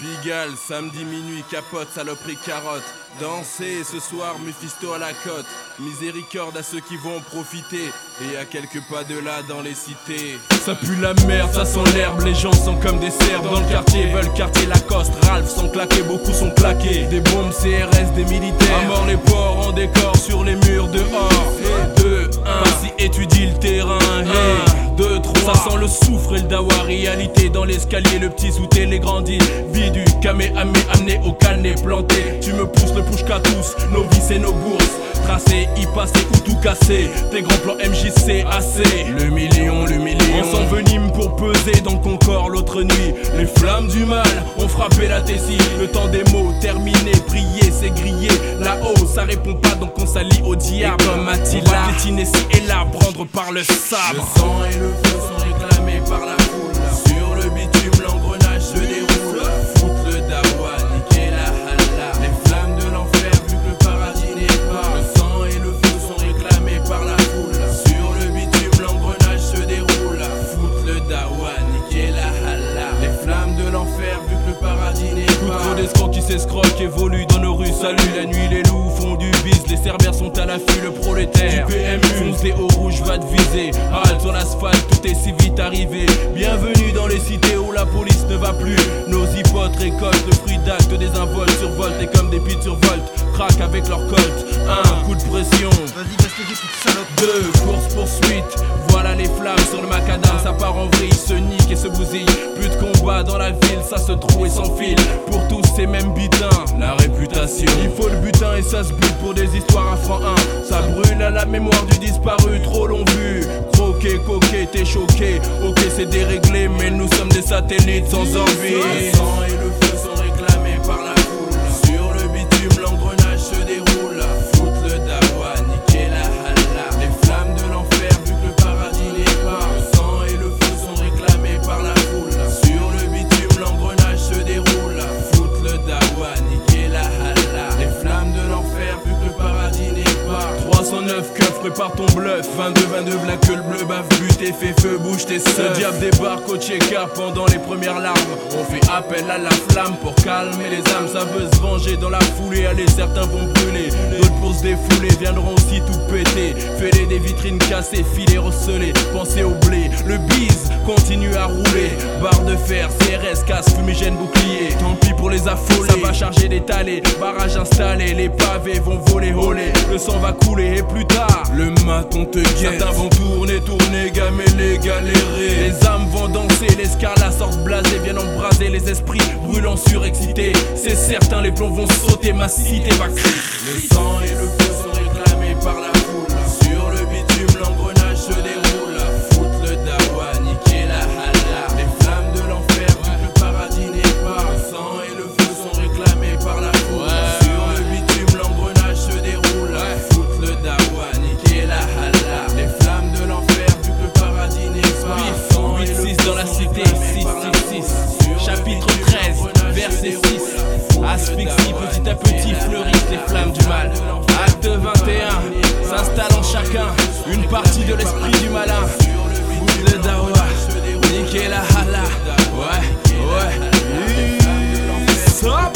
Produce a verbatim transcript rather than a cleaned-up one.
Pigalle, samedi minuit, capote, saloperie, carotte. Danser ce soir, Mephisto à la côte. Miséricorde à ceux qui vont profiter. Et à quelques pas de là dans les cités. Ça pue la merde, ça sent l'herbe. Les gens sont comme des cerfs dans le quartier. Veulent quartier Lacoste, Ralph sont claqués, beaucoup sont claqués. Des bombes C R S, des militaires. À mort les porcs en décor sur les murs dehors. deux, un, Passy étudie le terrain. un, deux, trois, ça sent le soufre et le dawa. Réalité dans l'escalier, le petit souté, les grandis. Vie du Kamehameha amené au canet planté. Tu me pousses le push qu'à tous, nos vies et nos bourses. Tracé, y passer ou tout casser. Tes grands plans M J C assez. Le million, le million. On s'envenime pour peser dans ton corps l'autre nuit. Les flammes du mal ont frappé la tessie. Le temps des mots terminé, prier c'est grillé. Là-haut ça répond pas donc on s'allie au diable. Et comme Attila, on va piétiner ci et là, prendre par le sabre. Le sang et le feu sont réclamés par la foule. Sur le bitume l'engrenage se déroule. Foutre le dawa, niquer la halla. Les flammes de l'enfer vu que le paradis n'est pas. Le sang et le feu sont réclamés par la foule. Sur le bitume l'engrenage se déroule. Foutre le dawa, niquer la halla. Les flammes de l'enfer vu que le paradis n'est pas. Trop d'escrocs qui s'escroquent évoluent dans nos rues. Salut la nuit, les loups font du bis. Les cerbères sont à l'affût, le prolétaire du P M U fonce des hauts rouges, va te viser. Halte sur l'asphalte, tout est si vite arrivé. Bienvenue dans les cités où la police ne va plus. Nos hypotes récoltent le fruit d'actes des involtes. Survoltent et comme des pites survoltent, craquent avec leur colt. Un coup de pression, vas-y baisse les toute salope. Deux, course poursuite. Voilà les flammes sur le macadam, ça part en vrille, se nique et se bousille. Plus de combat dans la ville, ça se trouve et s'enfile. Pour tous ces mêmes butins, la réputation. Il faut le butin et ça se bute pour des histoires à franc un. Ça brûle à la mémoire du disparu, trop long vu. Croqué, coqué, t'es choqué. Ok c'est déréglé, mais nous sommes des satellites sans envie. Le sang et le feu sont réclamés par la foule. Sur le bitume l'engrenage se déroule. Foutre le dawa, niquer la halla. Les flammes de l'enfer vu que le paradis n'est pas. Le sang et le feu sont réclamés par la foule. Sur le bitume l'engrenage se déroule. Foutre le dawa, niquer la halla. Les flammes de l'enfer vu que le paradis n'est pas. Trois cent neuf keufs, prépare ton bluff. Vingt-deux, vingt-deux, black que le bleu bave, but et fait feu, bouge tes seufs. Le diable débarque au Tchéka pendant les premières larmes. On fait appel à la flamme pour calmer les âmes. Ça veut se venger dans la foulée. Allez, certains vont brûler, d'autres pour se défouler viendront aussi tout péter. Fêler des vitrines cassées, filets recelés. Pensez au blé, le bise continue à rouler. Barre de fer, C R S, casse, fumigène, bouclier. Tant pis pour les affolés, ça va charger des talés. Barrage installé, les pavés vont voler, voler. Le sang va couler et plus tard, le maton te guette. Certains vont tourner, tourner, gameler, galérer. Les âmes vont danser, les scarlats sortent blasés. Viennent embraser les esprits, brûlants surexcités. C'est certain, les plombs vont sauter, ma cité va crier. Le sang et le feu sont réclamés par la foule. Sur le bitume l'engrenage se déroule. Foutre le dawa, niquer la halla. Les flammes de l'enfer vu que le paradis n'est pas. Le sang et le feu sont réclamés par la foule. Ouais. Sur le bitume l'engrenage se déroule. Ouais. Foutre le dawa, niquer la halla. Les flammes de l'enfer vu que le paradis n'est pas. huit six dans la cité, six six six. Chapitre treize, verset six. Asphyxie, petit à petit fleurissent les flammes du mal. Acte vingt et un, s'installe en chacun une partie de l'esprit du malin. Foutre le dawa, niquer la halla. Ouais, ouais.